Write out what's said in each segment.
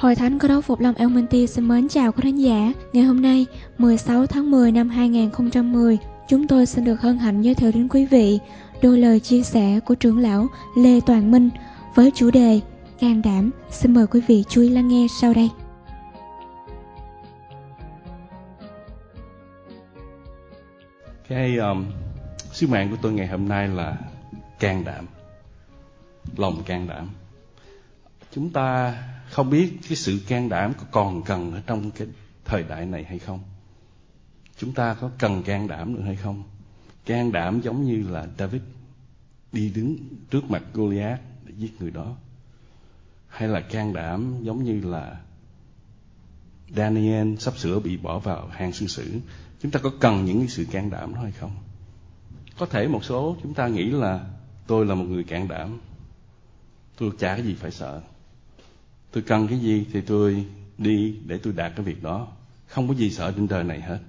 Hội Thánh Cơ Đốc Phục Lâm El Monte xin mến chào quý khán giả. Ngày hôm nay, 16 tháng 10 năm 2010, chúng tôi xin được hân hạnh giới thiệu đến quý vị đôi lời chia sẻ của trưởng lão Lê Toàn Minh với chủ đề Can đảm. Xin mời quý vị chú ý lắng nghe sau đây. Sứ mạng của tôi ngày hôm nay là can đảm, lòng can đảm. Chúng ta không biết cái sự can đảm có còn cần ở trong cái thời đại này hay không. Chúng ta có cần can đảm nữa hay không? Can đảm giống như là David đi đứng trước mặt Goliath để giết người đó, hay là can đảm giống như là Daniel sắp sửa bị bỏ vào hang xử tử. Chúng ta có cần những cái sự can đảm đó hay không? Có thể một số chúng ta nghĩ là tôi là một người can đảm, tôi chả cái gì phải sợ, tôi cần cái gì thì tôi đi để tôi đạt cái việc đó, không có gì sợ trên đời này hết.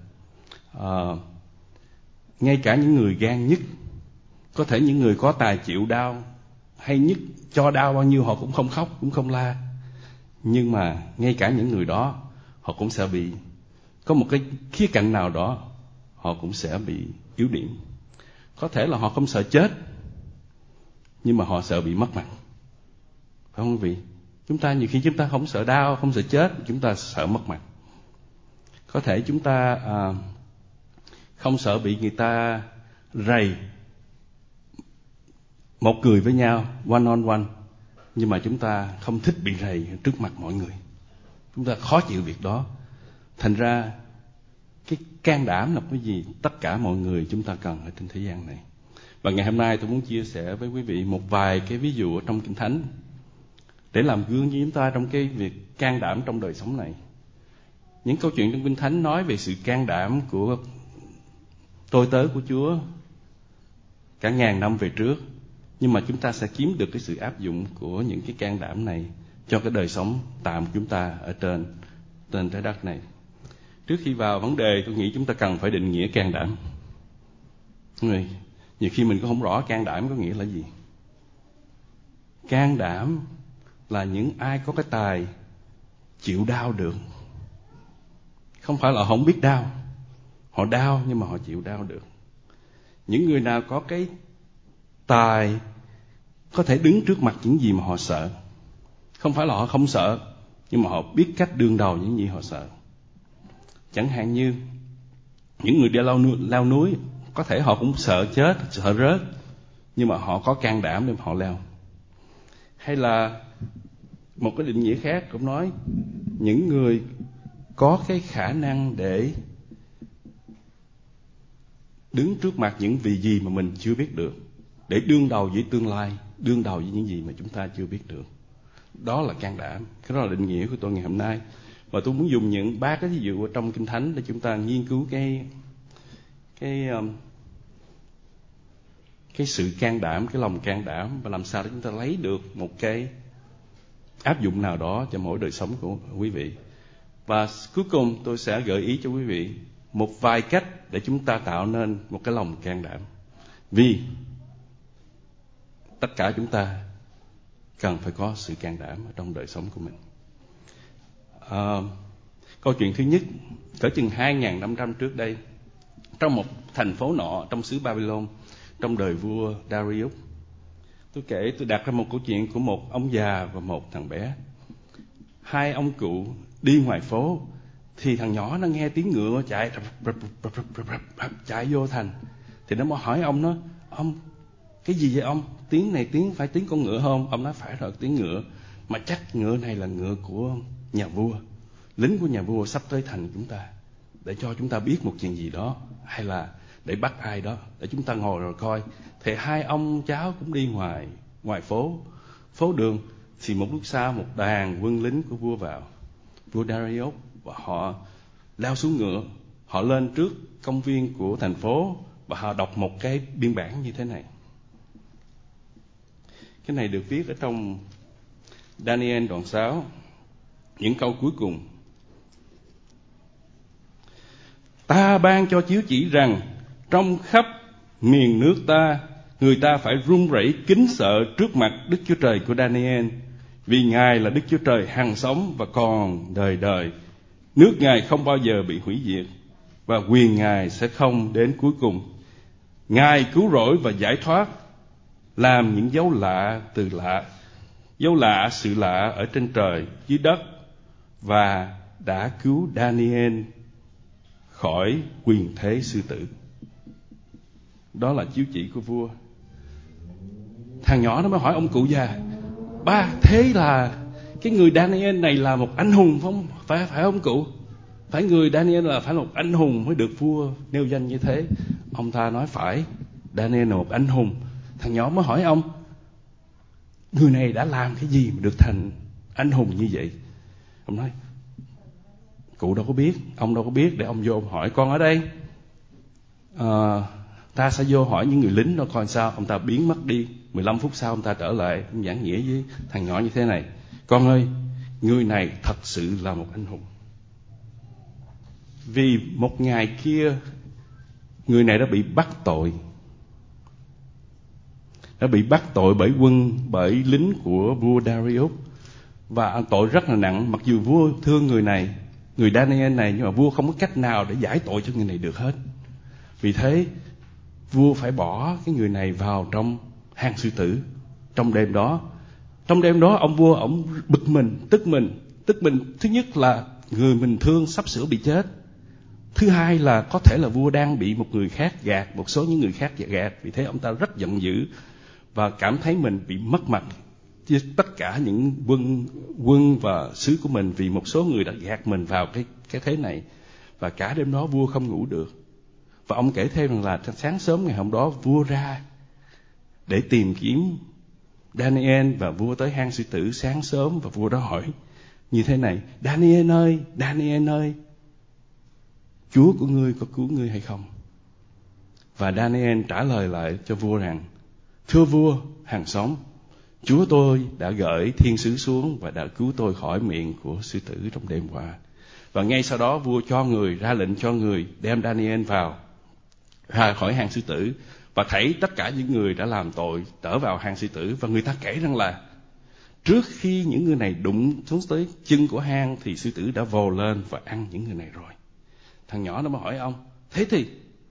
Ngay cả những người gan nhất, có thể những người có tài chịu đau hay nhất, cho đau bao nhiêu họ cũng không khóc, cũng không la. Nhưng mà ngay cả những người đó, họ cũng sẽ bị, có một cái khía cạnh nào đó họ cũng sẽ bị yếu điểm. Có thể là họ không sợ chết, nhưng mà họ sợ bị mất mặt, phải không quý vị? Chúng ta nhiều khi chúng ta không sợ đau, không sợ chết, chúng ta sợ mất mặt. Có thể chúng ta không sợ bị người ta rầy một người với nhau, one on one, nhưng mà chúng ta không thích bị rầy trước mặt mọi người. Chúng ta khó chịu việc đó. Thành ra cái can đảm là cái gì tất cả mọi người chúng ta cần ở trên thế gian này. Và ngày hôm nay tôi muốn chia sẻ với quý vị một vài cái ví dụ ở trong Kinh Thánh để làm gương cho chúng ta trong cái việc can đảm trong đời sống này. Những câu chuyện trong Kinh Thánh nói về sự can đảm của tôi tớ của Chúa cả ngàn năm về trước, nhưng mà chúng ta sẽ kiếm được cái sự áp dụng của những cái can đảm này cho cái đời sống tạm của chúng ta ở trên trái đất này. Trước khi vào vấn đề, tôi nghĩ chúng ta cần phải định nghĩa can đảm. Nhiều khi mình cũng không rõ can đảm có nghĩa là gì. Can đảm là những ai có cái tài chịu đau được. Không phải là họ không biết đau, họ đau nhưng mà họ chịu đau được. Những người nào có cái tài có thể đứng trước mặt những gì mà họ sợ. Không phải là họ không sợ, nhưng mà họ biết cách đương đầu những gì họ sợ. Chẳng hạn như những người đi leo núi, có thể họ cũng sợ chết, sợ rớt, nhưng mà họ có can đảm để họ leo. Hay là một cái định nghĩa khác cũng nói những người có cái khả năng để đứng trước mặt những vị gì mà mình chưa biết được, để đương đầu với tương lai, đương đầu với những gì mà chúng ta chưa biết được. Đó là can đảm. Cái đó là định nghĩa của tôi ngày hôm nay. Và tôi muốn dùng những 3 cái ví dụ ở trong Kinh Thánh để chúng ta nghiên cứu cái sự can đảm, cái lòng can đảm, và làm sao để chúng ta lấy được một cái áp dụng nào đó cho mỗi đời sống của quý vị. Và cuối cùng tôi sẽ gợi ý cho quý vị một vài cách để chúng ta tạo nên một cái lòng can đảm. Vì tất cả chúng ta cần phải có sự can đảm ở trong đời sống của mình. Câu chuyện thứ nhất, cỡ chừng 2.000 năm trước đây, trong một thành phố nọ trong xứ Babylon, trong đời vua Darius. Tôi đặt ra một câu chuyện của một ông già và một thằng bé. Hai ông cụ đi ngoài phố, thì thằng nhỏ nó nghe tiếng ngựa chạy vô thành. Thì nó mới hỏi ông, nó: "Ông, cái gì vậy ông? Tiếng này phải tiếng con ngựa không?" Ông nói: "Phải rồi, tiếng ngựa. Mà chắc ngựa này là ngựa của nhà vua, lính của nhà vua sắp tới thành chúng ta, để cho chúng ta biết một chuyện gì đó, hay là để bắt ai đó, để chúng ta ngồi rồi coi." Thì hai ông cháu cũng đi ngoài phố đường. Thì một lúc sau, một đoàn quân lính của vua vào, vua Darius, và họ leo xuống ngựa, họ lên trước công viên của thành phố và họ đọc một cái biên bản như thế này. Cái này được viết ở trong Daniel đoạn 6, những câu cuối cùng. "Ta ban cho chiếu chỉ rằng trong khắp miền nước ta, người ta phải run rẩy kính sợ trước mặt Đức Chúa Trời của Daniel, Vì Ngài là Đức Chúa Trời hằng sống và còn đời đời. Nước Ngài không bao giờ bị hủy diệt, và quyền Ngài sẽ không đến cuối cùng. Ngài cứu rỗi và giải thoát, làm những dấu lạ từ lạ, dấu lạ sự lạ ở trên trời dưới đất, và đã cứu Daniel khỏi quyền thế sư tử. Đó là chiếu chỉ của vua. Thằng nhỏ nó mới hỏi ông cụ già: ba, thế là cái người Daniel này là một anh hùng không? Phải không cụ? Phải, người Daniel là phải là một anh hùng mới được vua nêu danh như thế. Ông ta nói phải, Daniel là một anh hùng. Thằng nhỏ mới hỏi ông: người này đã làm cái gì mà được thành anh hùng như vậy? Ông nói: cụ đâu có biết, ông đâu có biết, để ông vô ông hỏi con ở đây. Ta sẽ vô hỏi những người lính đó coi sao. Ông ta biến mất đi. 15 phút sau ông ta trở lại, ông giảng nghĩa với thằng nhỏ như thế này: con ơi, người này thật sự là một anh hùng. Vì một ngày kia người này đã bị bắt tội, bởi lính của vua Darius, và tội rất là nặng. Mặc dù vua thương người này, người Daniel này, nhưng mà vua không có cách nào để giải tội cho người này được hết. Vì thế vua phải bỏ cái người này vào trong hang sư tử trong đêm đó. Trong đêm đó ông vua ông bực mình, tức mình. Thứ nhất là người mình thương sắp sửa bị chết. Thứ hai là có thể là vua đang bị một người khác gạt, một số những người khác gạt. Vì thế ông ta rất giận dữ và cảm thấy mình bị mất mặt với tất cả những quân và sứ của mình, vì một số người đã gạt mình vào cái thế này. Và cả đêm đó vua không ngủ được. Và ông kể thêm rằng là sáng sớm ngày hôm đó vua ra để tìm kiếm Daniel, và vua tới hang sư tử sáng sớm, và vua đó hỏi như thế này: Daniel ơi, Chúa của ngươi có cứu ngươi hay không? Và Daniel trả lời lại cho vua rằng: thưa vua hằng sống, Chúa tôi đã gửi thiên sứ xuống và đã cứu tôi khỏi miệng của sư tử trong đêm qua. Và ngay sau đó vua ra lệnh cho người đem Daniel ra khỏi hang sư tử, và thảy tất cả những người đã làm tội trở vào hang sư tử. Và người ta kể rằng là trước khi những người này đụng xuống tới chân của hang thì sư tử đã vồ lên và ăn những người này rồi. Thằng nhỏ nó mới hỏi ông: thế thì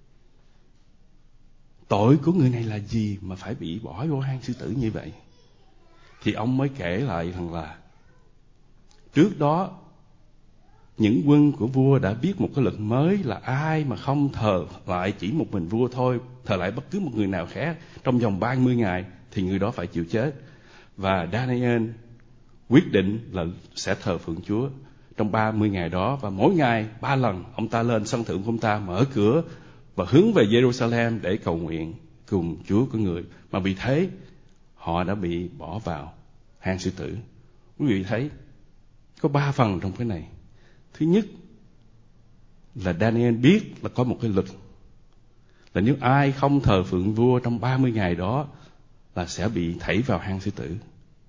tội của người này là gì mà phải bị bỏ vô hang sư tử như vậy? Thì ông mới kể lại rằng là trước đó những quân của vua đã biết một cái luật mới là ai mà không thờ lại chỉ một mình vua thôi, thờ lại bất cứ một người nào khác trong vòng 30 ngày thì người đó phải chịu chết. Và Daniel quyết định là sẽ thờ phượng Chúa trong 30 ngày đó, và mỗi ngày 3 lần ông ta lên sân thượng của ông ta, mở cửa và hướng về Jerusalem để cầu nguyện cùng Chúa của người. Mà vì thế họ đã bị bỏ vào hang sư tử. Quý vị thấy có 3 phần trong cái này. Thứ nhất là Daniel biết là có một cái luật là nếu ai không thờ phượng vua trong 30 ngày đó là sẽ bị thảy vào hang sư tử.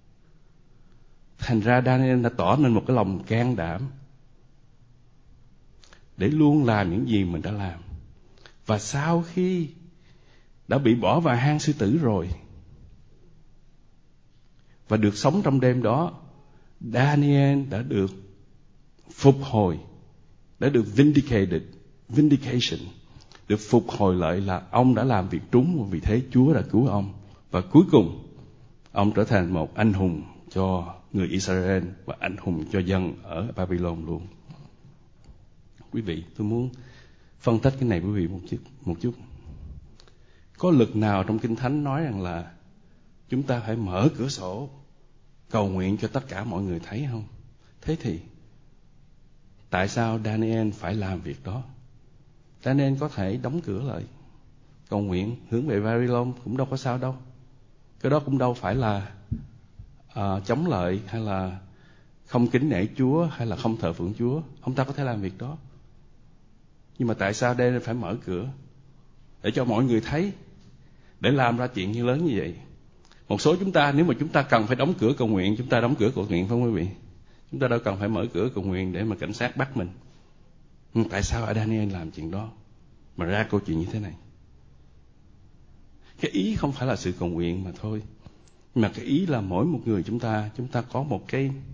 Thành ra Daniel đã tỏ nên một cái lòng can đảm để luôn làm những gì mình đã làm. Và sau khi đã bị bỏ vào hang sư tử rồi và được sống trong đêm đó, Daniel đã được phục hồi, đã được vindication, được phục hồi lại là ông đã làm việc đúng, và vì thế Chúa đã cứu ông. Và cuối cùng ông trở thành một anh hùng cho người Israel và anh hùng cho dân ở Babylon luôn. Quý vị, tôi muốn phân tích cái này với quý vị một chút. Có luật nào trong Kinh Thánh nói rằng là chúng ta phải mở cửa sổ cầu nguyện cho tất cả mọi người thấy không? Thế thì tại sao Daniel phải làm việc đó? Daniel có thể đóng cửa lại cầu nguyện hướng về Babylon cũng đâu có sao đâu. Cái đó cũng đâu phải là chống lại hay là không kính nể Chúa hay là không thờ phượng Chúa. Ông ta có thể làm việc đó. Nhưng mà tại sao Daniel phải mở cửa để cho mọi người thấy, để làm ra chuyện như lớn như vậy? Một số chúng ta, nếu mà chúng ta cần phải đóng cửa cầu nguyện, chúng ta đóng cửa cầu nguyện, phải không quý vị? Chúng ta đâu cần phải mở cửa cầu nguyện để mà cảnh sát bắt mình. Nhưng tại sao Daniel làm chuyện đó mà ra câu chuyện như thế này? Cái ý không phải là sự cầu nguyện mà thôi, Mà cái ý là mỗi một người chúng ta có một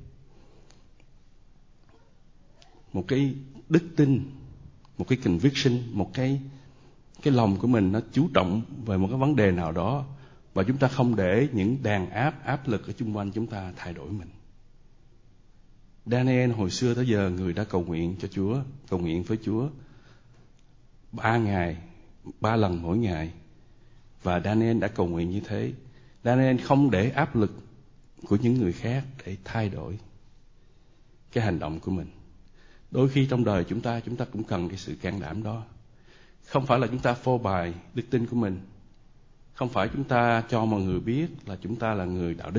cái đức tin, một cái conviction, một cái lòng của mình nó chú trọng về một cái vấn đề nào đó, và chúng ta không để những đàn áp lực ở xung quanh chúng ta thay đổi mình. Daniel hồi xưa tới giờ người đã cầu nguyện cho Chúa, cầu nguyện với Chúa 3 lần mỗi ngày. Và Daniel đã cầu nguyện như thế. Daniel không để áp lực của những người khác để thay đổi cái hành động của mình. Đôi khi trong đời chúng ta cũng cần cái sự can đảm đó. Không phải là chúng ta phô bày đức tin của mình, không phải chúng ta cho mọi người biết là chúng ta là người đạo đức.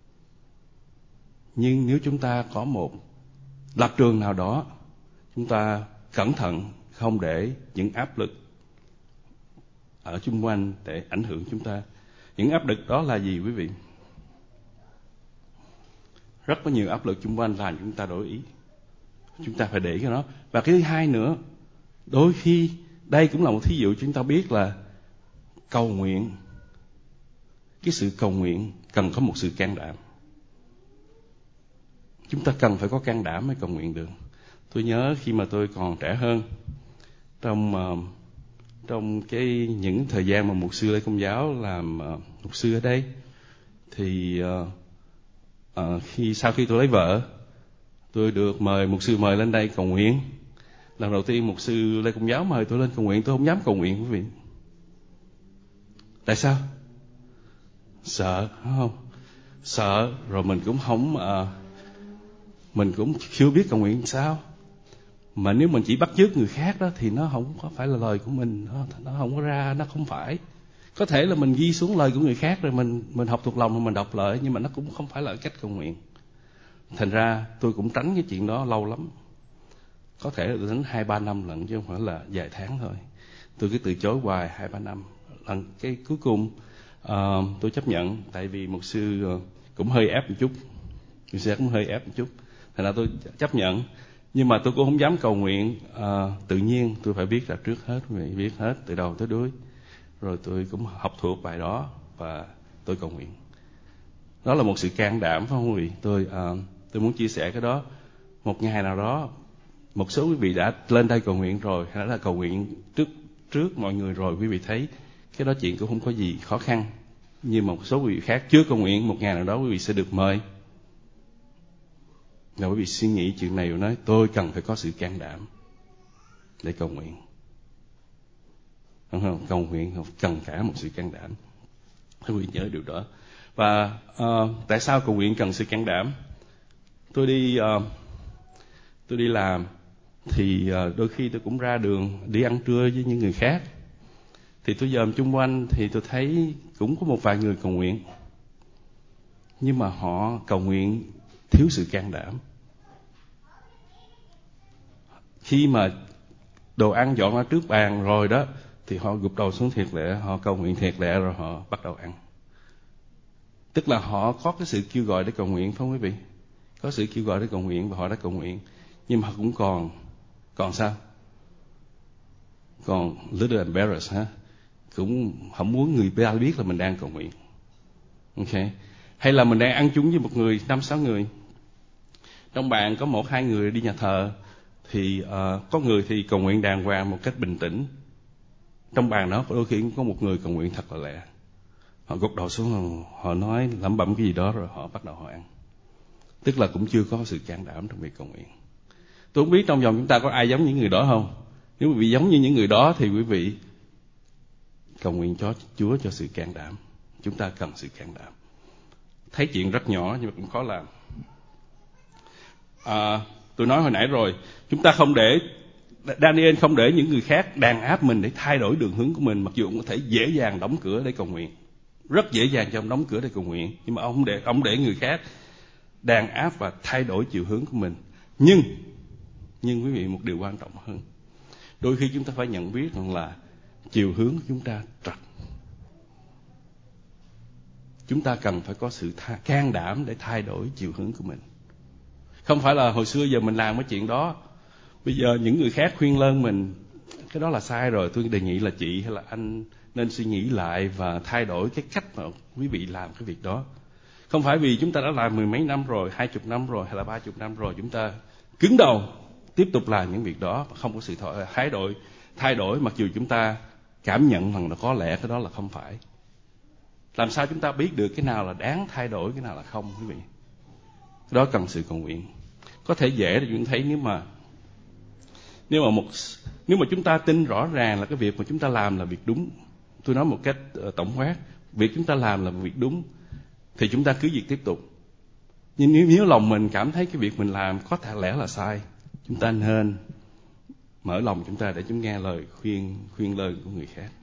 Nhưng nếu chúng ta có một lập trường nào đó, chúng ta cẩn thận không để những áp lực ở xung quanh để ảnh hưởng chúng ta. Những áp lực đó là gì quý vị? Rất có nhiều áp lực xung quanh làm chúng ta đổi ý. Chúng ta phải để cái đó. Và cái thứ hai nữa, đôi khi đây cũng là một thí dụ chúng ta biết là cầu nguyện. Cái sự cầu nguyện cần có một sự can đảm. Chúng ta cần phải có can đảm mới cầu nguyện được. Tôi nhớ khi mà tôi còn trẻ hơn, trong những thời gian mà mục sư Lê Công Giáo làm mục sư ở đây, thì sau khi tôi lấy vợ, tôi được mục sư mời lên đây cầu nguyện. Lần đầu tiên mục sư Lê Công Giáo mời tôi lên cầu nguyện, tôi không dám cầu nguyện quý vị. Tại sao? Sợ, đúng không? Sợ, rồi mình cũng chưa biết cầu nguyện sao. Mà nếu mình chỉ bắt chước người khác đó thì nó không có phải là lời của mình, nó không có ra, nó không phải. Có thể là mình ghi xuống lời của người khác rồi mình học thuộc lòng rồi mình đọc lại, nhưng mà nó cũng không phải là cách cầu nguyện. Thành ra tôi cũng tránh cái chuyện đó lâu lắm. Có thể là đến 2-3 năm lận chứ không phải là vài tháng thôi. Tôi cứ từ chối hoài 2-3 năm. Lần cái cuối cùng tôi chấp nhận, tại vì mục sư cũng hơi ép một chút. Mục sư cũng hơi ép một chút. Thành ra tôi chấp nhận. Nhưng mà tôi cũng không dám cầu nguyện tự nhiên. Tôi phải biết ra trước hết, biết hết từ đầu tới đuôi. Rồi tôi cũng học thuộc bài đó và tôi cầu nguyện. Đó là một sự can đảm, phải không quý vị? Tôi muốn chia sẻ cái đó. Một ngày nào đó, một số quý vị đã lên đây cầu nguyện rồi, hay là cầu nguyện trước mọi người rồi, quý vị thấy cái đó chuyện cũng không có gì khó khăn. Nhưng một số quý vị khác chưa cầu nguyện, một ngày nào đó quý vị sẽ được mời. Và quý vị suy nghĩ chuyện này và nói tôi cần phải có sự can đảm để cầu nguyện. Không? Cầu nguyện cần cả một sự can đảm. Quý vị nhớ điều đó. Và tại sao cầu nguyện cần sự can đảm? Tôi đi làm thì đôi khi tôi cũng ra đường đi ăn trưa với những người khác. Thì tôi dòm chung quanh thì tôi thấy cũng có một vài người cầu nguyện. Nhưng mà họ cầu nguyện thiếu sự can đảm. Khi mà đồ ăn dọn ra trước bàn rồi đó, thì họ gục đầu xuống thiệt lẹ, họ cầu nguyện thiệt lẹ rồi họ bắt đầu ăn. Tức là họ có cái sự kêu gọi để cầu nguyện, phải không quý vị? Có sự kêu gọi để cầu nguyện và họ đã cầu nguyện. Nhưng mà họ cũng còn sao? Còn little embarrassed ha? Cũng không muốn người ta biết là mình đang cầu nguyện. Ok? Hay là mình đang ăn chung với một người, 5-6 người. Trong bàn có 1-2 người đi nhà thờ, thì có người thì cầu nguyện đàng hoàng một cách bình tĩnh. Trong bàn đó đôi khi có một người cầu nguyện thật là lẹ. Họ gục đầu xuống, họ nói lẩm bẩm cái gì đó rồi họ bắt đầu họ ăn. Tức là cũng chưa có sự can đảm trong việc cầu nguyện. Tôi không biết trong vòng chúng ta có ai giống những người đó không? Nếu quý vị giống như những người đó thì quý vị cầu nguyện cho Chúa cho sự can đảm. Chúng ta cần sự can đảm. Thấy chuyện rất nhỏ nhưng mà cũng khó làm. Tôi nói hồi nãy rồi, chúng ta Daniel không để những người khác đàn áp mình để thay đổi đường hướng của mình, mặc dù ông có thể dễ dàng đóng cửa để cầu nguyện. Rất dễ dàng cho ông đóng cửa để cầu nguyện, nhưng mà ông để người khác đàn áp và thay đổi chiều hướng của mình. Nhưng quý vị, một điều quan trọng hơn, đôi khi chúng ta phải nhận biết rằng là chiều hướng của chúng ta trật. Chúng ta cần phải có sự can đảm để thay đổi chiều hướng của mình. Không phải là hồi xưa giờ mình làm cái chuyện đó, bây giờ những người khác khuyên lơn mình cái đó là sai rồi. Tôi đề nghị là chị hay là anh nên suy nghĩ lại và thay đổi cái cách mà quý vị làm cái việc đó. Không phải vì chúng ta đã làm 10 mấy năm rồi, 20 năm rồi, hay là 30 năm rồi, chúng ta cứng đầu tiếp tục làm những việc đó, không có sự thay đổi mặc dù chúng ta cảm nhận rằng là có lẽ cái đó là không phải. Làm sao chúng ta biết được cái nào là đáng thay đổi, cái nào là không, quý vị? Cái đó cần sự cầu nguyện. Có thể dễ để chúng thấy nếu mà chúng ta tin rõ ràng là cái việc mà chúng ta làm là việc đúng. Tôi nói một cách tổng quát, việc chúng ta làm là việc đúng thì chúng ta cứ việc tiếp tục. Nhưng nếu lòng mình cảm thấy cái việc mình làm có thể lẽ là sai, chúng ta nên mở lòng chúng ta để chúng nghe lời khuyên lời của người khác.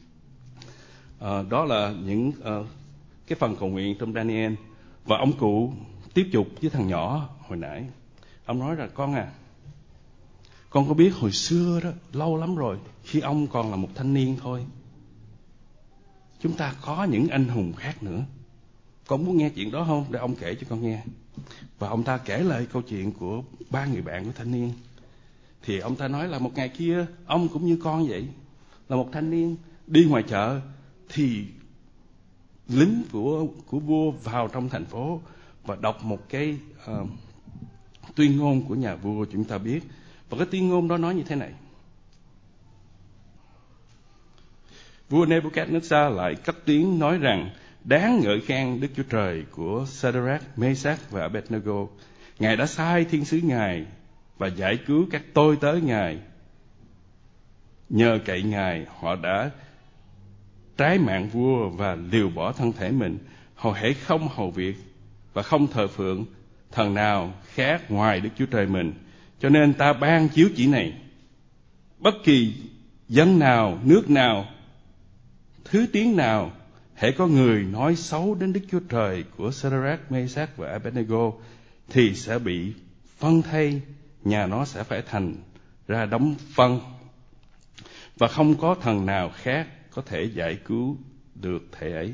Đó là những cái phần cầu nguyện trong Daniel. Và ông cụ tiếp tục với thằng nhỏ hồi nãy. Ông nói là con có biết hồi xưa đó, lâu lắm rồi, khi ông còn là một thanh niên thôi, chúng ta có những anh hùng khác nữa. Con muốn nghe chuyện đó không? Để ông kể cho con nghe. Và ông ta kể lại câu chuyện của 3 người bạn của thanh niên. Thì ông ta nói là một ngày kia, ông cũng như con vậy, là một thanh niên đi ngoài chợ, thì lính của vua vào trong thành phố và đọc một cái tuyên ngôn của nhà vua chúng ta biết. Và cái tuyên ngôn đó nói như thế này: vua Nebuchadnezzar lại cất tiếng nói rằng đáng ngợi khen Đức Chúa Trời của Shadrach, Meshach và Abednego. Ngài đã sai thiên sứ Ngài và giải cứu các tôi tớ Ngài. Nhờ cậy Ngài, họ đã trái mạng vua và liều bỏ thân thể mình. Họ hễ không hầu việc và không thờ phượng thần nào khác ngoài Đức Chúa Trời mình. Cho nên ta ban chiếu chỉ này: bất kỳ dân nào, nước nào, thứ tiếng nào, hễ có người nói xấu đến Đức Chúa Trời của Shadrach, Meshach và Abednego thì sẽ bị phân thây, nhà nó sẽ phải thành ra đống phân, và không có thần nào khác có thể giải cứu được thể ấy.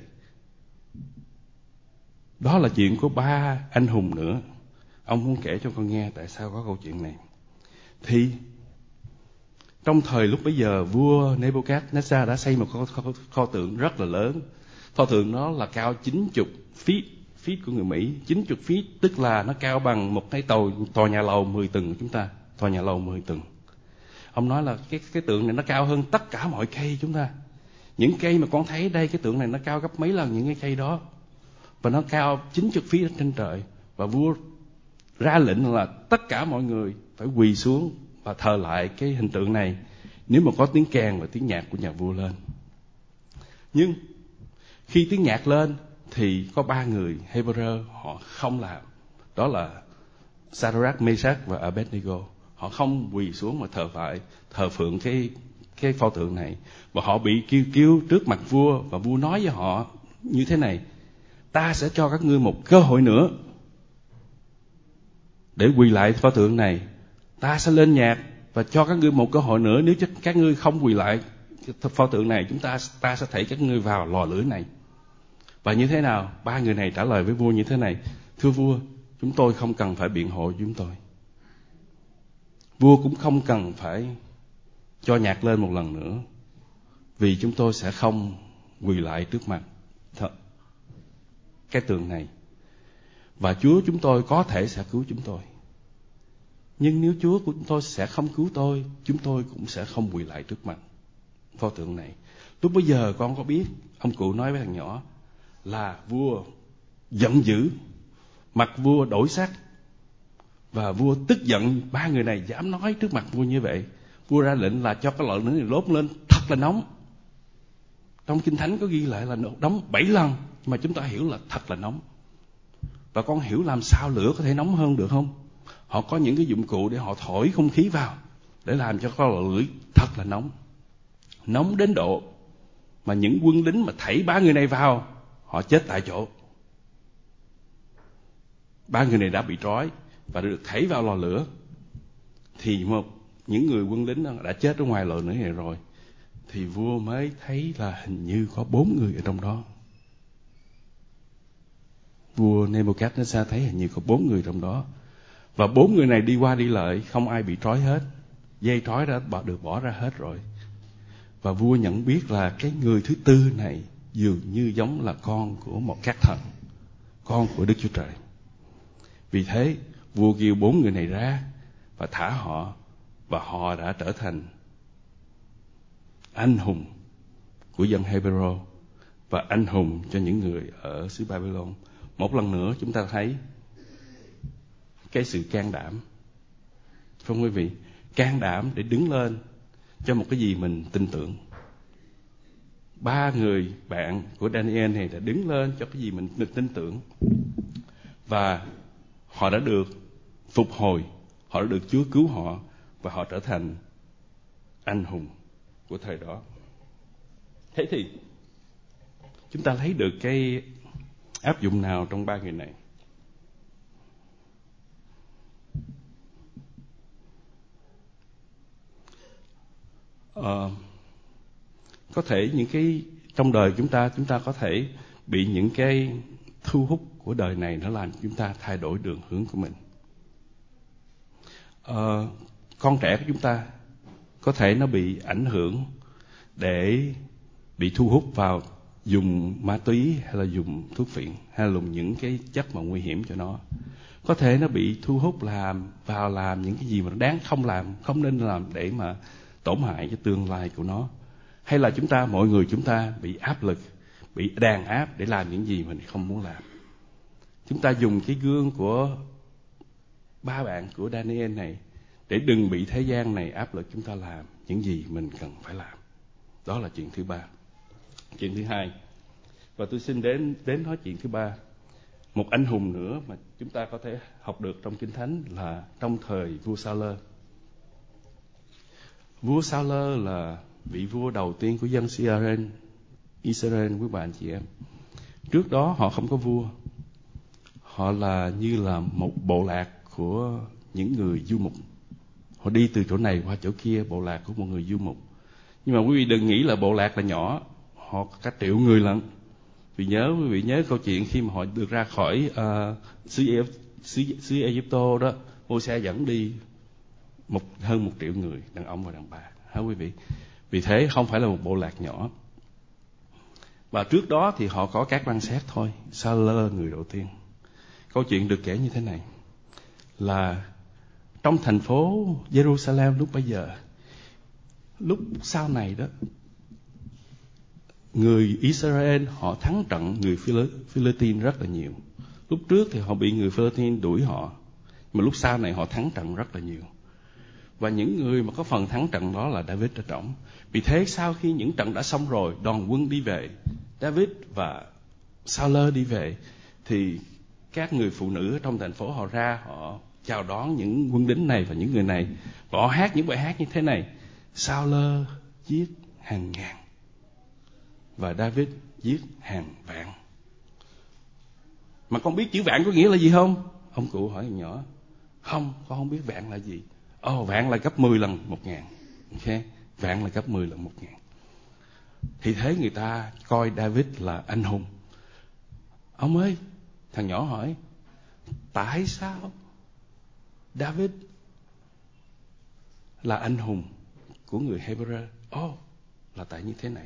Đó là chuyện của 3 anh hùng nữa. Ông muốn kể cho con nghe tại sao có câu chuyện này. Thì trong thời lúc bấy giờ, vua Nebuchadnezzar đã xây một kho tượng rất là lớn. Pho tượng đó là cao 90 feet của người Mỹ. 90 feet tức là nó cao bằng một cái tòa nhà lầu 10 tầng của chúng ta. Tòa nhà lầu 10 tầng. Ông nói là cái tượng này nó cao hơn tất cả mọi cây chúng ta. Những cây mà con thấy đây, cái tượng này nó cao gấp mấy lần những cái cây đó. Và nó cao 90 feet trên trời. Và vua ra lệnh là tất cả mọi người phải quỳ xuống và thờ lại cái hình tượng này nếu mà có tiếng kèn và tiếng nhạc của nhà vua lên. Nhưng khi tiếng nhạc lên thì có 3 người Hebrew họ không làm. Đó là Shadrach, Meshach và Abednego. Họ không quỳ xuống mà thờ phượng cái pho tượng này. Và họ bị kêu trước mặt vua, và vua nói với họ như thế này: ta sẽ cho các ngươi một cơ hội nữa để quỳ lại pho tượng này. Ta sẽ lên nhạc và cho các ngươi một cơ hội nữa. Nếu các ngươi không quỳ lại pho tượng này, ta sẽ thảy các ngươi vào lò lửa này. Và như thế nào? 3 người này trả lời với vua như thế này: thưa vua, chúng tôi không cần phải biện hộ chúng tôi. Vua cũng không cần phải cho nhạc lên một lần nữa, vì chúng tôi sẽ không quỳ lại trước mặt cái tượng này. Và Chúa chúng tôi có thể sẽ cứu chúng tôi. Nhưng nếu Chúa của chúng tôi sẽ không cứu tôi, chúng tôi cũng sẽ không quỳ lại trước mặt pho tượng này. Lúc bây giờ con có biết, ông cụ nói với thằng nhỏ, là vua giận dữ, mặt vua đổi sắc, và vua tức giận 3 người này dám nói trước mặt vua như vậy. Vua ra lệnh là cho cái lò lửa này đốt lên thật là nóng. Trong Kinh Thánh có ghi lại là nóng 7 lần, mà chúng ta hiểu là thật là nóng. Và con hiểu làm sao lửa có thể nóng hơn được không? Họ có những cái dụng cụ để họ thổi không khí vào, để làm cho cái lò lửa thật là nóng. Nóng đến độ mà những quân lính mà thảy 3 người này vào, họ chết tại chỗ. 3 người này đã bị trói và được thảy vào lò lửa. Thì những người quân lính đã chết ở ngoài lò lửa này rồi. Thì vua mới thấy là hình như có 4 người ở trong đó. Vua Nebuchadnezzar thấy hình như có 4 người trong đó. Và 4 người này đi qua đi lại, không ai bị trói hết. Dây trói đã được bỏ ra hết rồi. Và vua nhận biết là cái người thứ tư này dường như giống là con của một các thần. con của Đức Chúa Trời. Vì thế vua kêu 4 người này ra và thả họ, và họ đã trở thành anh hùng của dân Hebrew và anh hùng cho những người ở xứ Babylon. Một lần nữa chúng ta thấy cái sự can đảm, không quý vị? Can đảm để đứng lên cho một cái gì mình tin tưởng. 3 người bạn của Daniel này đã đứng lên cho cái gì mình tin tưởng, và họ đã được phục hồi, họ đã được Chúa cứu họ, và họ trở thành anh hùng của thời đó. Thế thì chúng ta thấy được cái áp dụng nào trong 3 người này? Có thể những cái trong đời chúng ta có thể bị những cái thu hút của đời này nó làm chúng ta thay đổi đường hướng của mình. Con trẻ của chúng ta có thể nó bị ảnh hưởng để bị thu hút vào dùng ma túy, hay là dùng thuốc phiện, hay là dùng những cái chất mà nguy hiểm cho nó. Có thể nó bị thu hút làm những cái gì mà nó đáng không nên làm để mà tổn hại cho tương lai của nó. Hay là mọi người chúng ta bị áp lực, bị đàn áp để làm những gì mình không muốn làm. Chúng ta dùng cái gương của 3 bạn của Daniel này để đừng bị thế gian này áp lực chúng ta làm những gì mình cần phải làm. Đó là chuyện thứ 3. Chuyện thứ 2, và tôi xin đến nói chuyện thứ 3. Một anh hùng nữa mà chúng ta có thể học được trong Kinh Thánh là trong thời vua Sa-lơ. Vua Sa-lơ là vị vua đầu tiên của dân Israel, quý bạn chị em. Trước đó họ không có vua. Họ là như là một bộ lạc của những người du mục. Họ đi từ chỗ này qua chỗ kia, bộ lạc của một người du mục. Nhưng mà quý vị đừng nghĩ là bộ lạc là nhỏ, họ cả triệu người lận. Quý vị nhớ câu chuyện khi mà họ được ra khỏi xứ Egypto đó, Môi-se dẫn đi hơn 1 triệu người, đàn ông và đàn bà, hả quý vị? Vì thế không phải là một bộ lạc nhỏ. Và trước đó thì họ có các quan sát thôi. Sa-lơ người đầu tiên. Câu chuyện được kể như thế này, là trong thành phố Jerusalem lúc bấy giờ, lúc sau này đó, người Israel họ thắng trận người Philippines rất là nhiều. Lúc trước thì họ bị người Philippines đuổi họ, mà lúc sau này họ thắng trận rất là nhiều. Và những người mà có phần thắng trận đó là David ở trong. Vì thế sau khi những trận đã xong rồi, đoàn quân đi về, David và Sa-lơ đi về, thì các người phụ nữ trong thành phố họ ra, họ chào đón những quân lính này và những người này, và họ hát những bài hát như thế này: Sa-lơ giết hàng ngàn và David giết hàng vạn. Mà con biết chữ vạn có nghĩa là gì không? Ông cụ hỏi thằng nhỏ. Không, con không biết vạn là gì. Vạn là gấp 10 lần 1.000. Ok, vạn là gấp 10 lần 1.000. Thì thế người ta coi David là anh hùng. Ông ơi, thằng nhỏ hỏi, tại sao David là anh hùng của người Hebrew? Là tại như thế này.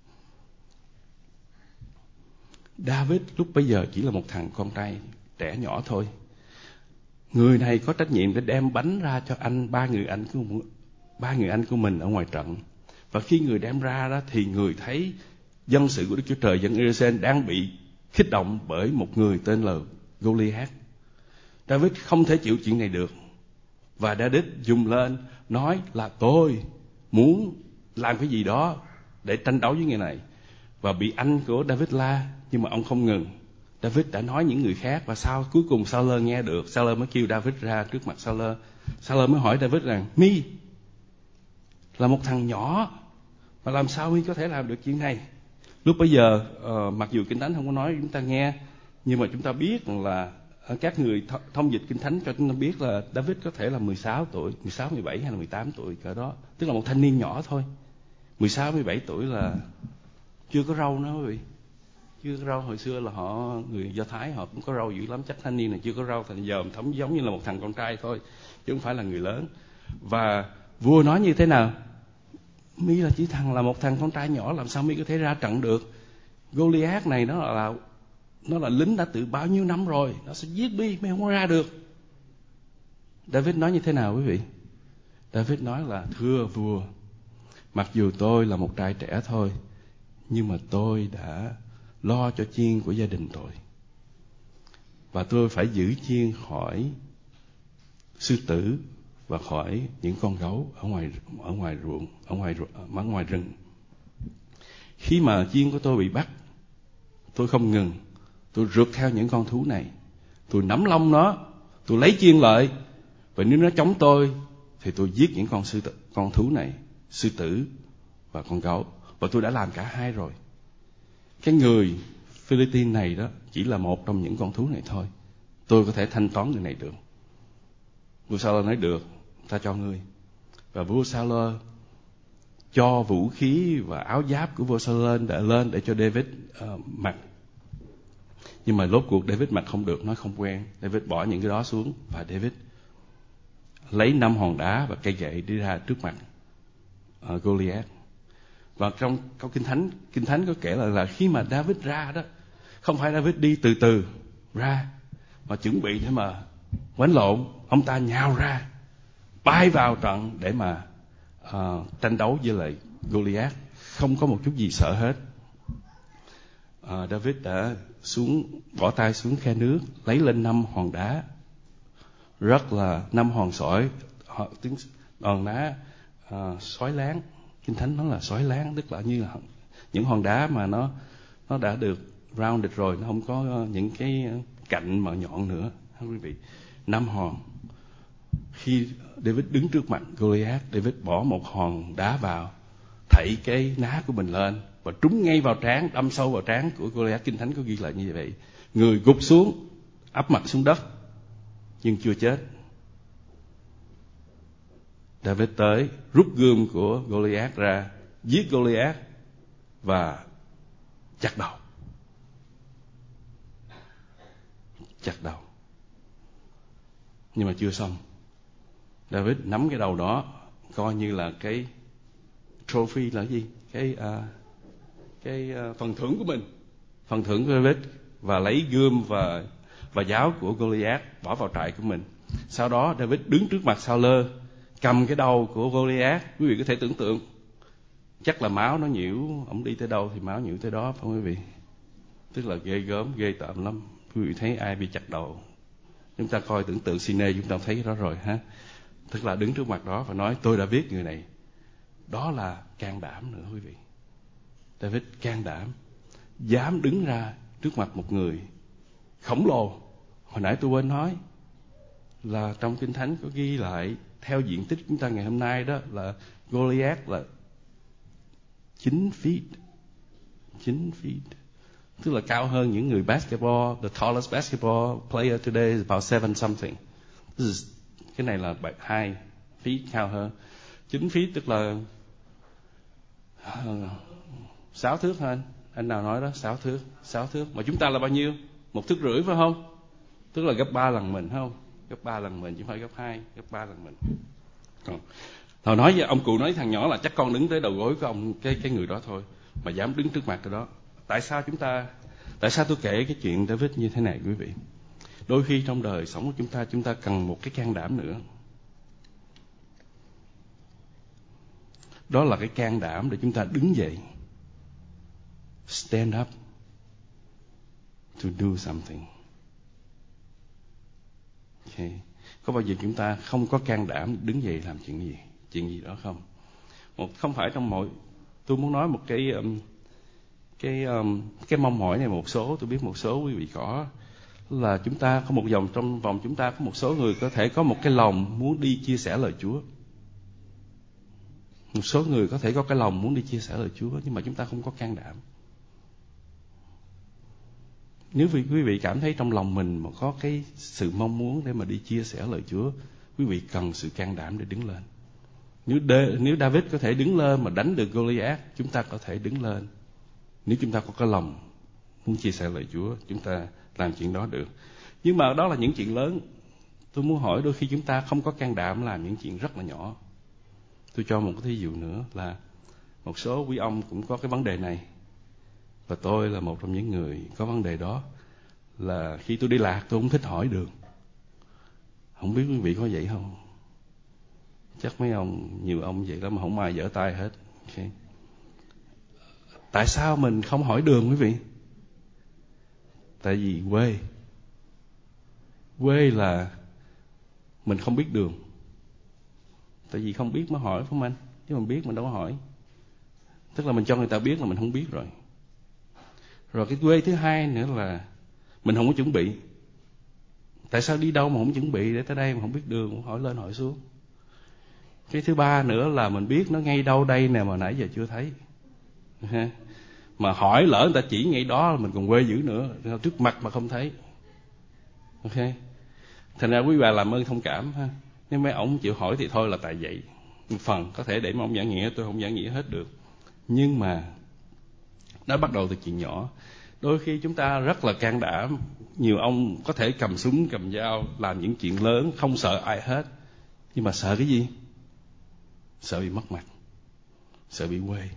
David lúc bấy giờ chỉ là một thằng con trai trẻ nhỏ thôi. Người này có trách nhiệm để đem bánh ra cho ba người anh của mình ở ngoài trận. Và khi người đem ra đó thì người thấy dân sự của Đức Chúa Trời, dân Israel đang bị kích động bởi một người tên là Goliath. David không thể chịu chuyện này được, và David dùng lên nói là tôi muốn làm cái gì đó để tranh đấu với người này. Và bị anh của David la, nhưng mà ông không ngừng. David đã nói những người khác, và cuối cùng Sa-lơ nghe được. Sa-lơ mới kêu David ra trước mặt Sa-lơ. Sa-lơ mới hỏi David rằng, mi là một thằng nhỏ mà làm sao mi có thể làm được chuyện này? Lúc bấy giờ mặc dù Kinh Thánh không có nói chúng ta nghe, nhưng mà chúng ta biết là các người thông dịch Kinh Thánh cho chúng ta biết là David có thể là 16 tuổi, 16, 17 hay là 18 tuổi cỡ đó. Tức là một thanh niên nhỏ thôi. 16, 17 tuổi là chưa có râu nữa quý vị. Chưa có râu. Hồi xưa là người Do Thái họ cũng có râu dữ lắm. Chắc thanh niên này chưa có râu, thành giờ thống giống như là một thằng con trai thôi, chứ không phải là người lớn. Và vua nói như thế nào? Mi là chỉ là một thằng con trai nhỏ, làm sao mi có thể ra trận được? Goliath này nó là nó là lính đã từ bao nhiêu năm rồi, nó sẽ giết Bi, mày không có ra được. David nói như thế nào quý vị? David nói là: thưa vua, mặc dù tôi là một trai trẻ thôi, nhưng mà tôi đã lo cho chiên của gia đình tôi, và tôi phải giữ chiên khỏi sư tử và khỏi những con gấu ở ngoài rừng. Khi mà chiên của tôi bị bắt, tôi không ngừng, tôi rượt theo những con thú này, tôi nắm lông nó, tôi lấy chiên lại, và nếu nó chống tôi thì tôi giết những con thú này, sư tử và con gấu. Và tôi đã làm cả hai rồi. Cái người Philippines này đó chỉ là một trong những con thú này thôi. Tôi có thể thanh toán người này được. Vua Sa-lơ nói: được, ta cho ngươi. Và vua Sa-lơ cho vũ khí và áo giáp của vua Sa-lơ lên để cho David mặc. Nhưng mà rốt cuộc David mặc không được, nói không quen. David bỏ những cái đó xuống, và David lấy 5 hòn đá và cây gậy đi ra trước mặt Goliath. Và trong câu Kinh Thánh có kể là khi mà David ra đó, không phải David đi từ từ ra, mà chuẩn bị để mà quánh lộn. Ông ta nhào ra, bay vào trận để mà tranh đấu với lại Goliath, không có một chút gì sợ hết. David đã bỏ tay xuống khe nước, lấy lên 5 hòn đá, rất là 5 hòn sỏi, tiếng đòn đá sói láng. Kinh Thánh nói là sói láng, tức là như là những hòn đá mà nó đã được rounded rồi, nó không có những cái cạnh mà nhọn nữa. Quý vị, 5 hòn. Khi David đứng trước mặt Goliath, David bỏ một hòn đá vào, thảy cái ná của mình lên và trúng ngay vào trán, đâm sâu vào trán của Goliath. Kinh Thánh có ghi lại như vậy. Người gục xuống, áp mặt xuống đất, nhưng chưa chết. David tới, rút gươm của Goliath ra, giết Goliath và chặt đầu. Nhưng mà chưa xong. David nắm cái đầu đó, coi như là cái trophy là gì? Cái phần thưởng của mình, phần thưởng của David, và lấy gươm và giáo của Goliath bỏ vào trại của mình. Sau đó David đứng trước mặt Sa-lơ, cầm cái đầu của Goliath. Quý vị có thể tưởng tượng, chắc là máu nó nhiễu, ông đi tới đâu thì máu nhiễu tới đó, phải không quý vị? Tức là ghê gớm, ghê tởm lắm. Quý vị thấy ai bị chặt đầu, chúng ta coi tưởng tượng cine, chúng ta thấy đó rồi ha. Tức là đứng trước mặt đó và nói: tôi đã biết người này. Đó là can đảm nữa quý vị. David can đảm, dám đứng ra trước mặt một người khổng lồ. Hồi nãy tôi quên nói là trong Kinh Thánh có ghi lại, theo diện tích chúng ta ngày hôm nay đó, là Goliath là 9 feet. 9 feet. Tức là cao hơn những người basketball. The tallest basketball player today is about 7 something. Cái này là 2 feet cao hơn. 9 feet tức là 6 thước hơn. Anh nào nói đó, 6 thước. Mà chúng ta là bao nhiêu? 1,5 thước phải không? Tức là gấp 3 lần mình, phải không? Gấp 3 lần mình, chứ không phải gấp 2, gấp 3 lần mình. Hồi nói với ông cụ, nói thằng nhỏ là chắc con đứng tới đầu gối của ông, cái người đó thôi, mà dám đứng trước mặt cái đó. Tại sao tôi kể cái chuyện David như thế này quý vị? Đôi khi trong đời sống của chúng ta cần một cái can đảm nữa. Đó là cái can đảm để chúng ta đứng dậy, stand up to do something. Okay. Có bao giờ chúng ta không có can đảm đứng dậy làm chuyện gì đó không? Không phải trong mọi, tôi muốn nói một cái mong mỏi này, một số, tôi biết một số quý vị có, là chúng ta có trong vòng chúng ta có một số người có thể có một cái lòng muốn đi chia sẻ lời Chúa. Một số người có thể có cái lòng muốn đi chia sẻ lời Chúa, nhưng mà chúng ta không có can đảm. Nếu quý vị cảm thấy trong lòng mình mà có cái sự mong muốn để mà đi chia sẻ lời Chúa, quý vị cần sự can đảm để đứng lên. Nếu David có thể đứng lên mà đánh được Goliath, chúng ta có thể đứng lên. Nếu chúng ta có cái lòng muốn chia sẻ lời Chúa, chúng ta làm chuyện đó được. Nhưng mà đó là những chuyện lớn. Tôi muốn hỏi, đôi khi chúng ta không có can đảm làm những chuyện rất là nhỏ. Tôi cho một cái thí dụ nữa là một số quý ông cũng có cái vấn đề này, và tôi là một trong những người có vấn đề đó. là khi tôi đi lạc tôi không thích hỏi đường. Không biết quý vị có vậy không? Chắc mấy ông, nhiều ông vậy lắm mà không ai giở tay hết. Okay. Tại sao mình không hỏi đường quý vị? Tại vì quê là mình không biết đường. Tại vì không biết mới hỏi, phải không anh? Chứ mình biết mình đâu có hỏi. Tức là mình cho người ta biết là mình không biết rồi. Rồi cái quê thứ hai nữa là mình không có chuẩn bị. Tại sao đi đâu mà không chuẩn bị để tới đây mà không biết đường, hỏi lên hỏi xuống. Cái thứ ba nữa là mình biết nó ngay đâu đây nè mà nãy giờ chưa thấy. Mà hỏi lỡ người ta chỉ ngay đó là mình còn quê dữ nữa, trước mặt mà không thấy. Ok. Thành ra quý bà làm ơn thông cảm ha. Nếu mấy ổng chịu hỏi thì thôi là tại vậy. Một phần có thể để mà ông giảng nghĩa, tôi không giảng nghĩa hết được. Nhưng mà nó bắt đầu từ chuyện nhỏ. Đôi khi chúng ta rất là can đảm. Nhiều ông có thể cầm súng, cầm dao, làm những chuyện lớn, không sợ ai hết. Nhưng mà sợ cái gì? Sợ bị mất mặt, sợ bị quê.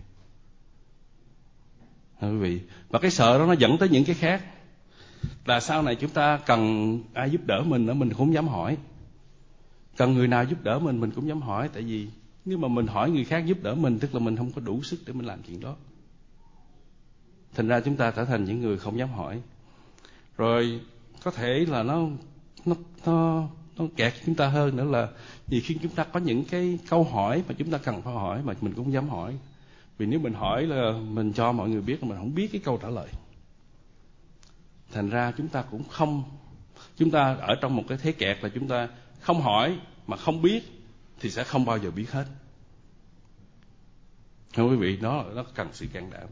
Quý vị, và cái sợ đó nó dẫn tới những cái khác. Là sau này chúng ta cần ai giúp đỡ mình cũng dám hỏi. Cần người nào giúp đỡ mình cũng dám hỏi. Tại vì nếu mà mình hỏi người khác giúp đỡ mình, tức là mình không có đủ sức để mình làm chuyện đó. Thành ra chúng ta trở thành những người không dám hỏi. Rồi có thể là nó kẹt chúng ta hơn nữa là vì khi chúng ta có những cái câu hỏi mà chúng ta cần phải hỏi mà mình cũng không dám hỏi. Vì nếu mình hỏi là mình cho mọi người biết là mình không biết cái câu trả lời. Thành ra chúng ta ở trong một cái thế kẹt là chúng ta không hỏi mà không biết thì sẽ không bao giờ biết hết. Thưa quý vị, nó cần sự can đảm.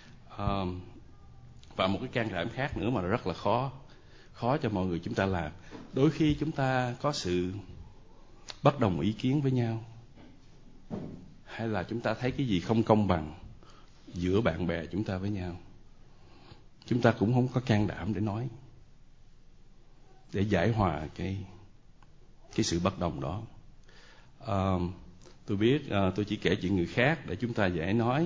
Và một cái can đảm khác nữa mà rất là khó cho mọi người chúng ta làm. Đôi khi chúng ta có sự bất đồng ý kiến với nhau, hay là chúng ta thấy cái gì không công bằng giữa bạn bè chúng ta với nhau, chúng ta cũng không có can đảm để nói, để giải hòa cái sự bất đồng đó. Tôi biết tôi chỉ kể chuyện người khác để chúng ta dễ nói.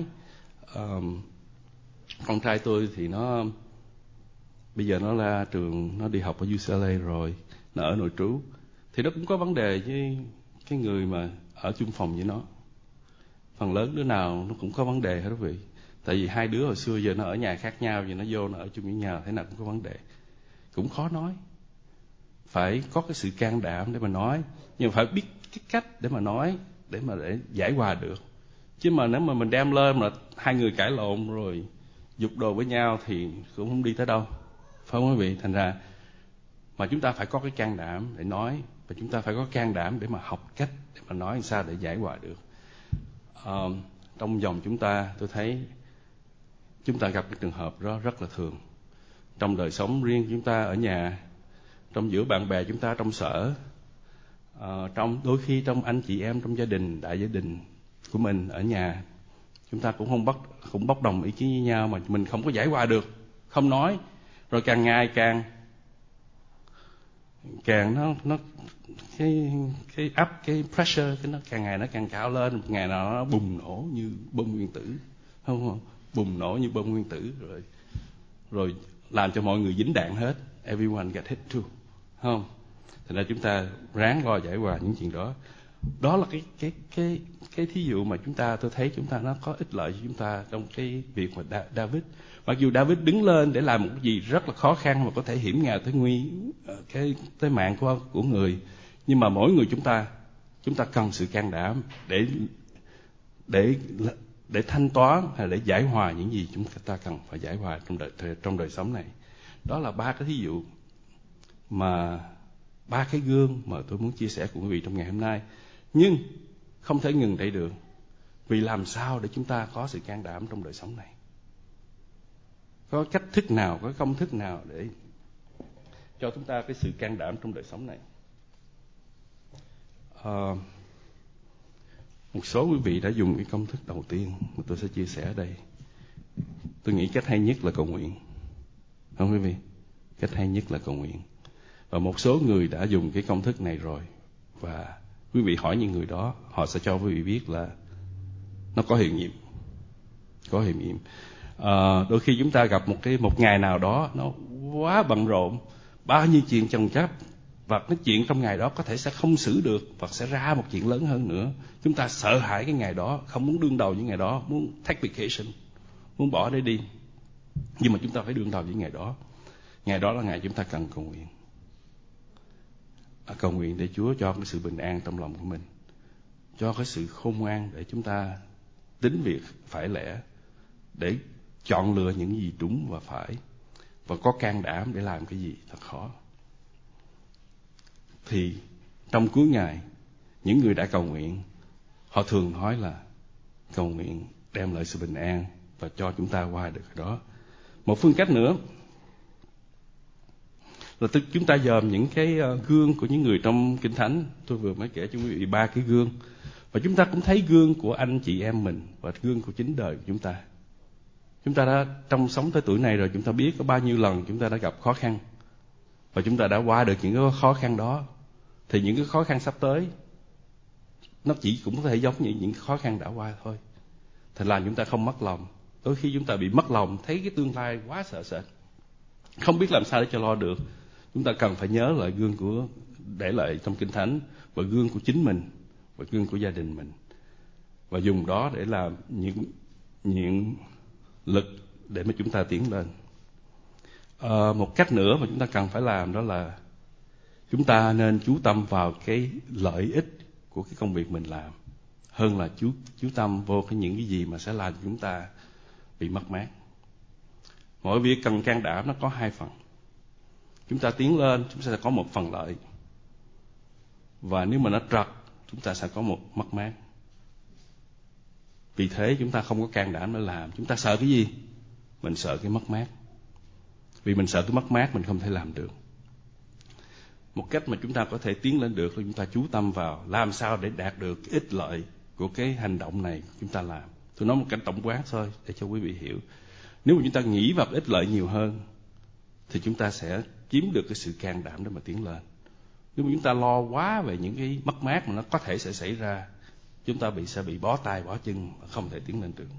Con trai tôi thì bây giờ nó ra trường, nó đi học ở UCLA rồi, nó ở nội trú. Thì nó cũng có vấn đề với cái người mà ở chung phòng với nó. Phần lớn đứa nào nó cũng có vấn đề hết quý vị. Tại vì hai đứa hồi xưa giờ nó ở nhà khác nhau, giờ nó vô nó ở chung với nhau, thế nào cũng có vấn đề. Cũng khó nói. Phải có cái sự can đảm để mà nói, nhưng mà phải biết cái cách để mà nói, để giải hòa được. Chứ mà nếu mà mình đem lên mà hai người cãi lộn rồi giục đồ với nhau thì cũng không đi tới đâu. Phải không quý vị? Thành ra mà chúng ta phải có cái can đảm để nói, và chúng ta phải có can đảm để mà học cách để mà nói làm sao để giải hòa được. Trong vòng chúng ta, tôi thấy chúng ta gặp cái trường hợp đó rất là thường. Trong đời sống riêng chúng ta ở nhà, trong giữa bạn bè chúng ta trong sở, đôi khi trong anh chị em trong gia đình, đại gia đình của mình ở nhà, chúng ta cũng bốc đồng ý kiến với nhau mà mình không có giải hòa được, không nói, rồi càng ngày càng nó cái pressure nó càng ngày nó càng cao lên, một ngày nào nó bùng nổ như bom nguyên tử, không? Bùng nổ như bom nguyên tử rồi làm cho mọi người dính đạn hết, everyone get hit too, không? Thành ra chúng ta ráng lo giải hòa những chuyện đó. Đó là cái thí dụ mà tôi thấy chúng ta nó có ích lợi cho chúng ta trong cái việc mà David. Mặc dù David đứng lên để làm một cái gì rất là khó khăn mà có thể hiểm nghèo tới mạng của người, nhưng mà mỗi người chúng ta cần sự can đảm để thanh toán hay để giải hòa những gì chúng ta cần phải giải hòa trong đời sống này. Đó là ba cái thí dụ, ba cái gương mà tôi muốn chia sẻ cùng quý vị trong ngày hôm nay. Nhưng không thể ngừng đây được, vì làm sao để chúng ta có sự can đảm trong đời sống này? Có cách thức nào, có công thức nào để cho chúng ta cái sự can đảm trong đời sống này? Một số quý vị đã dùng cái công thức đầu tiên mà tôi sẽ chia sẻ ở đây. Tôi nghĩ cách hay nhất là cầu nguyện, không quý vị? Cách hay nhất là cầu nguyện. Và một số người đã dùng cái công thức này rồi, và quý vị hỏi những người đó, họ sẽ cho quý vị biết là nó có hiệu nghiệm. Có hiệu nghiệm. Đôi khi chúng ta gặp một ngày nào đó nó quá bận rộn, bao nhiêu chuyện chồng chất, và cái chuyện trong ngày đó có thể sẽ không xử được, và sẽ ra một chuyện lớn hơn nữa. Chúng ta sợ hãi cái ngày đó, không muốn đương đầu với ngày đó, muốn take vacation, muốn bỏ để đi. Nhưng mà chúng ta phải đương đầu với ngày đó. Ngày đó là ngày chúng ta cần cầu nguyện. Cầu nguyện để Chúa cho cái sự bình an trong lòng của mình, cho cái sự khôn ngoan để chúng ta tính việc phải lẽ, để chọn lựa những gì đúng và phải, và có can đảm để làm cái gì thật khó. Thì trong cuối ngày, những người đã cầu nguyện, họ thường nói là cầu nguyện đem lại sự bình an và cho chúng ta qua được cái đó. Một phương cách nữa là chúng ta dòm những cái gương của những người trong Kinh Thánh. Tôi vừa mới kể cho quý vị 3 cái gương, và chúng ta cũng thấy gương của anh chị em mình và gương của chính đời của chúng ta. Chúng ta đã trong sống tới tuổi này rồi, chúng ta biết có bao nhiêu lần chúng ta đã gặp khó khăn, và chúng ta đã qua được những cái khó khăn đó. Thì những cái khó khăn sắp tới nó chỉ cũng có thể giống như những khó khăn đã qua thôi. Thật là chúng ta không mất lòng. Đôi khi chúng ta bị mất lòng, thấy cái tương lai quá sợ sệt, không biết làm sao để cho lo được. Chúng ta cần phải nhớ lại gương của để lại trong Kinh Thánh, và gương của chính mình, và gương của gia đình mình, và dùng đó để làm những lực để mà chúng ta tiến lên. Một cách nữa mà chúng ta cần phải làm đó là chúng ta nên chú tâm vào cái lợi ích của cái công việc mình làm, hơn là chú tâm vô những cái gì mà sẽ làm chúng ta bị mất mát. Mọi việc cần can đảm nó có 2 phần. Chúng ta tiến lên, chúng ta sẽ có một phần lợi, và nếu mà nó trật, chúng ta sẽ có một mất mát. Vì thế chúng ta không có can đảm để làm. Chúng ta sợ cái gì? Mình sợ cái mất mát. Vì mình sợ cái mất mát, mình không thể làm được. Một cách mà chúng ta có thể tiến lên được là chúng ta chú tâm vào làm sao để đạt được cái ích lợi của cái hành động này chúng ta làm. Tôi nói một cách tổng quát thôi để cho quý vị hiểu. Nếu mà chúng ta nghĩ vào ích lợi nhiều hơn thì chúng ta sẽ chiếm được cái sự can đảm để mà tiến lên. Nếu mà chúng ta lo quá về những cái mất mát mà nó có thể sẽ xảy ra, chúng ta sẽ bị bó tay bó chân, không thể tiến lên được.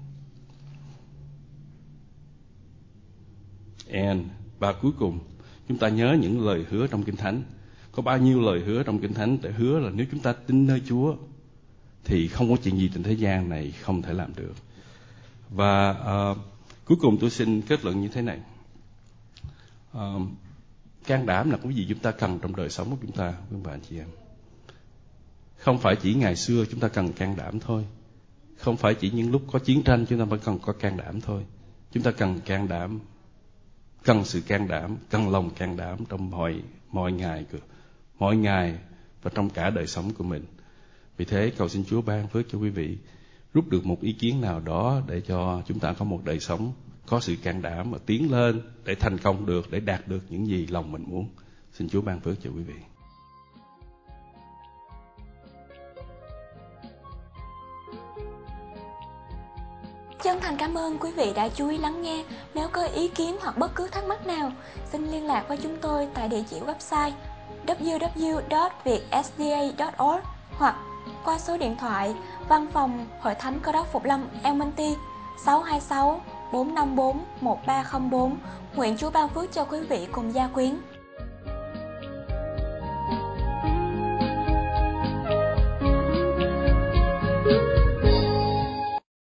Và cuối cùng, chúng ta nhớ những lời hứa trong Kinh Thánh. Có bao nhiêu lời hứa trong Kinh Thánh để hứa là nếu chúng ta tin nơi Chúa thì không có chuyện gì trên thế gian này không thể làm được. Và cuối cùng tôi xin kết luận như thế này. Can đảm là cái gì chúng ta cần trong đời sống của chúng ta, quý bà anh chị em. Không phải chỉ ngày xưa chúng ta cần can đảm thôi. Không phải chỉ những lúc có chiến tranh chúng ta mới cần có can đảm thôi. Chúng ta cần can đảm, cần sự can đảm, cần lòng can đảm trong mọi ngày và trong cả đời sống của mình. Vì thế cầu xin Chúa ban phước cho quý vị rút được một ý kiến nào đó để cho chúng ta có một đời sống có sự can đảm và tiến lên để thành công được, để đạt được những gì lòng mình muốn. Xin Chúa ban phước cho quý vị. Chân thành cảm ơn quý vị đã chú ý lắng nghe. Nếu có ý kiến hoặc bất cứ thắc mắc nào, xin liên lạc với chúng tôi tại địa chỉ website www.vietsda.org hoặc qua số điện thoại Văn phòng Hội Thánh Cơ Đốc Phục Lâm Elmonty 626 454 1304. Nguyện Chúa ban phước cho quý vị cùng gia quyến.